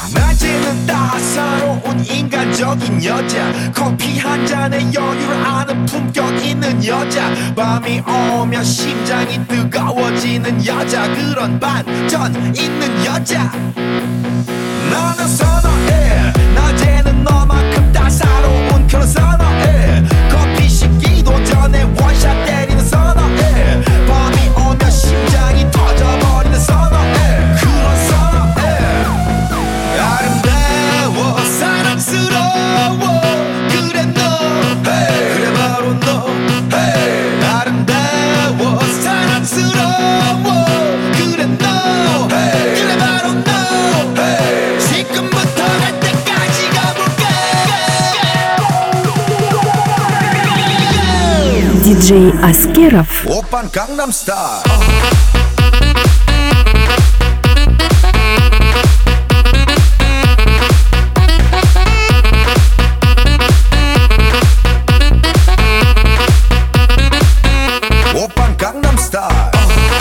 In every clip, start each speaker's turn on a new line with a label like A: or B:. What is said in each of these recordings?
A: 낮에는 따사로운 인간적인 여자, 커피 한 잔에 여유를 아는 품격 있는 여자, 밤이 오면 심장이 뜨거워지는 여자, 그런 반전 있는 여자 나는 선호해. 낮에는 너만큼 따사로운 그런 선호해. 커피 식기도 전에 원샷 때리는 선호해. 밤이 오면 심장이 터져버리는 선호해. 그런 선호해. 아름다워 사랑스러워 그래 너 hey. 그래 바로 너 hey. 아름다워 사랑스러워 그래 너 hey. 그래 바로 너 hey. 지금부터 갈 때까지 가볼까.
B: DJ Askerov.
A: 오빤 강남스타일. 오빤 강남스타일.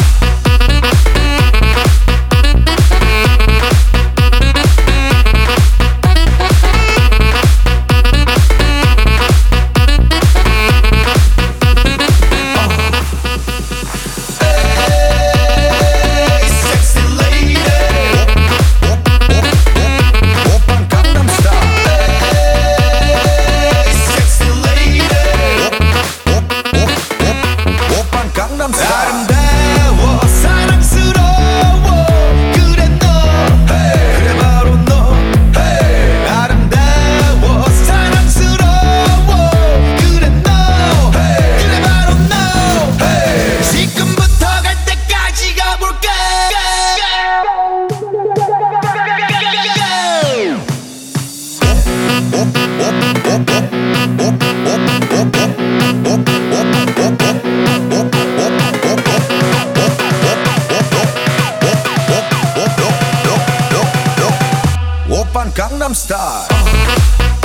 A: 아름다워 사랑스러워 그래 너 hey. 그래 바로 너 hey. 아름다워 사랑스러워 그래 너 hey. 그래 바로 너 hey. 지금부터 갈 때까지 가볼까. 오빤 강남스타일.